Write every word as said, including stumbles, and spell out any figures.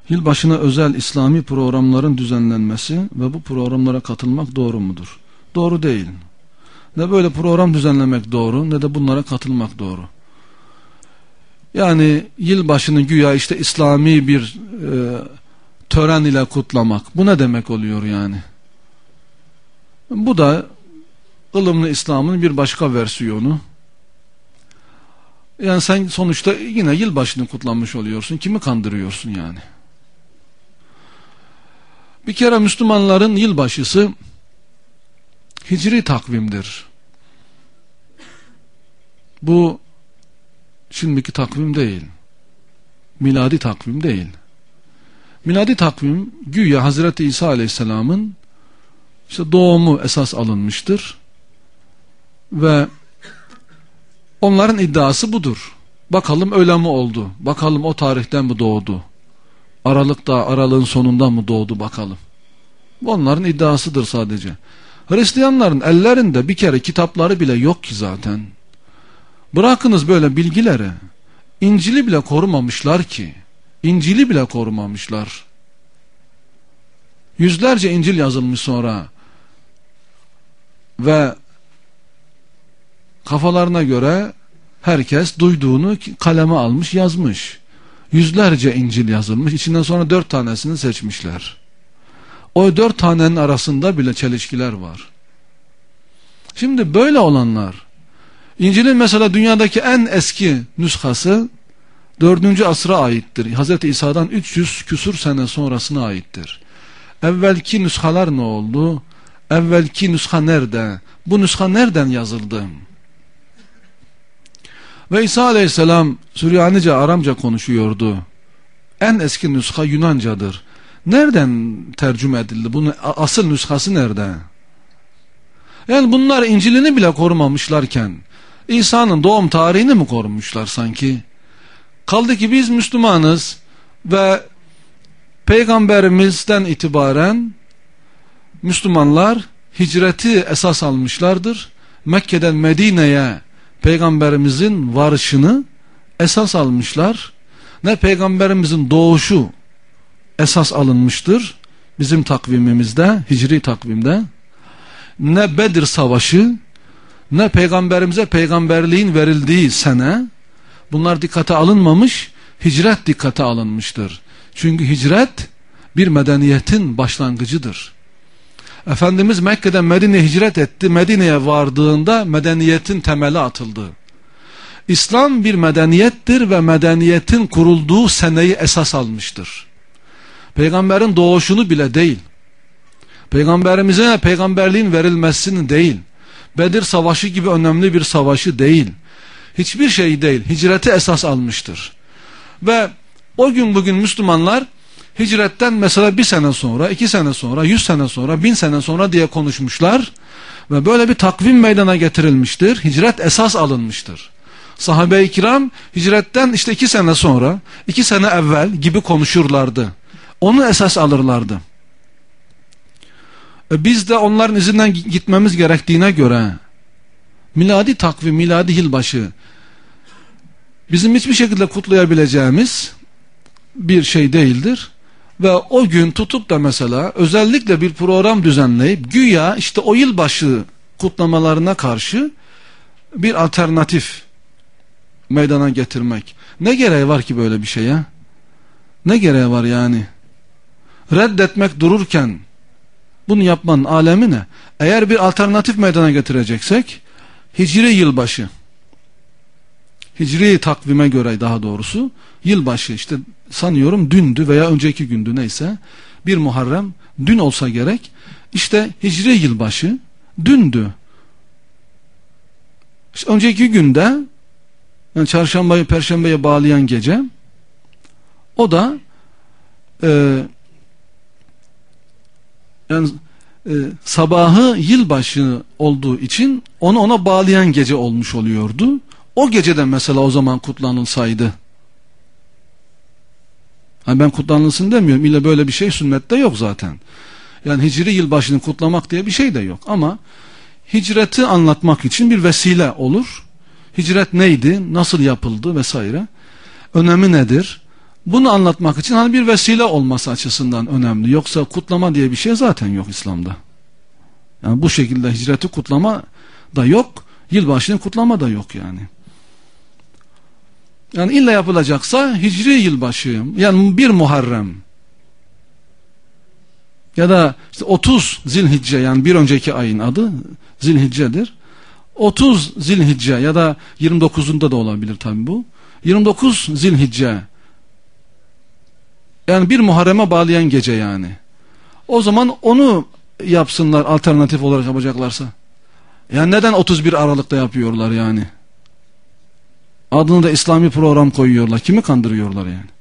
Yılbaşına özel İslami programların düzenlenmesi ve bu programlara katılmak doğru mudur? Doğru değil. Ne böyle program düzenlemek doğru, ne de bunlara katılmak doğru. Yani yılbaşını güya işte İslami bir e, tören ile kutlamak, bu ne demek oluyor yani? Bu da ılımlı İslam'ın bir başka versiyonu. Yani sen sonuçta yine yılbaşını kutlamış oluyorsun. Kimi kandırıyorsun yani? Bir kere Müslümanların yılbaşısı hicri takvimdir. Bu şimdiki takvim değil. Miladi takvim değil. Miladi takvim güya Hazreti İsa Aleyhisselam'ın işte doğumu esas alınmıştır. Ve onların iddiası budur. Bakalım öyle mi oldu? Bakalım o tarihten mi doğdu? Aralıkta, aralığın sonunda mı doğdu bakalım? Bu onların iddiasıdır sadece. Hristiyanların ellerinde bir kere kitapları bile yok ki zaten. Bırakınız böyle bilgileri. İncil'i bile korumamışlar ki. İncil'i bile korumamışlar. Yüzlerce İncil yazılmış sonra. Ve kafalarına göre herkes duyduğunu kaleme almış yazmış. Yüzlerce İncil yazılmış. İçinden sonra dört tanesini seçmişler. O dört tanenin arasında bile çelişkiler var. Şimdi böyle olanlar, İncil'in mesela dünyadaki en eski nüshası dördüncü asra aittir. Hazreti İsa'dan üç yüz küsur sene sonrasına aittir. Evvelki nüshalar ne oldu? Evvelki nüsha nerede? Bu nüsha nereden yazıldı? Ve İsa Aleyhisselam Süryanice, Aramca konuşuyordu. En eski nüsha Yunancadır. Nereden tercüme edildi? Bunun asıl nüshası nerede? Yani bunlar İncil'ini bile korumamışlarken İsa'nın doğum tarihini mi korumuşlar sanki? Kaldı ki biz Müslümanız ve Peygamberimizden itibaren Müslümanlar hicreti esas almışlardır. Mekke'den Medine'ye Peygamberimizin varışını esas almışlar. Ne Peygamberimizin doğuşu esas alınmıştır bizim takvimimizde, hicri takvimde, ne Bedir Savaşı, ne Peygamberimize peygamberliğin verildiği sene, bunlar dikkate alınmamış, hicret dikkate alınmıştır. Çünkü hicret bir medeniyetin başlangıcıdır. Efendimiz Mekke'den Medine'ye hicret etti. Medine'ye vardığında medeniyetin temeli atıldı. İslam bir medeniyettir ve medeniyetin kurulduğu seneyi esas almıştır. Peygamberin doğuşunu bile değil, Peygamberimize peygamberliğin verilmesini değil, Bedir Savaşı gibi önemli bir savaşı değil, hiçbir şey değil, hicreti esas almıştır. Ve o gün bugün Müslümanlar hicretten mesela bir sene sonra, iki sene sonra, yüz sene sonra, bin sene sonra diye konuşmuşlar ve böyle bir takvim meydana getirilmiştir. Hicret esas alınmıştır. Sahabe-i kiram hicretten işte iki sene sonra, iki sene evvel gibi konuşurlardı. Onu esas alırlardı. E biz de onların izinden gitmemiz gerektiğine göre miladi takvim, miladi yılbaşı bizim hiçbir şekilde kutlayabileceğimiz bir şey değildir. Ve o gün tutup da mesela özellikle bir program düzenleyip güya işte o yılbaşı kutlamalarına karşı bir alternatif meydana getirmek. Ne gereği var ki böyle bir şeye? Ne gereği var yani? Reddetmek dururken bunu yapmanın alemi ne? Eğer bir alternatif meydana getireceksek hicri yılbaşı, hicri takvime göre daha doğrusu yılbaşı işte sanıyorum dündü veya önceki gündü neyse, bir Muharrem dün olsa gerek, işte hicri yılbaşı dündü. İşte önceki günde yani çarşambayı perşembeye bağlayan gece, o da e, yani e, sabahı yılbaşı olduğu için onu ona bağlayan gece olmuş oluyordu. O gecede mesela o zaman kutlanılsaydı, hani ben kutlanılsın demiyorum, illa böyle bir şey sünnette yok zaten. Yani hicri yılbaşını kutlamak diye bir şey de yok ama hicreti anlatmak için bir vesile olur. Hicret neydi, nasıl yapıldı vesaire, önemi nedir, bunu anlatmak için hani bir vesile olması açısından önemli. Yoksa kutlama diye bir şey zaten yok İslam'da. Yani bu şekilde hicreti kutlama da yok, yılbaşını kutlama da yok yani. Yani illa yapılacaksa hicri yılbaşı, yani bir Muharrem ya da işte otuz Zilhicce, yani bir önceki ayın adı Zilhicce'dir. otuz Zilhicce ya da yirmi dokuzunda da olabilir tabi bu. yirmi dokuz Zilhicce, yani bir Muharrem'e bağlayan gece yani. O zaman onu yapsınlar alternatif olarak yapacaklarsa. Yani neden otuz bir Aralık'ta yapıyorlar yani? Adını da İslami program koyuyorlar. Kimi kandırıyorlar yani?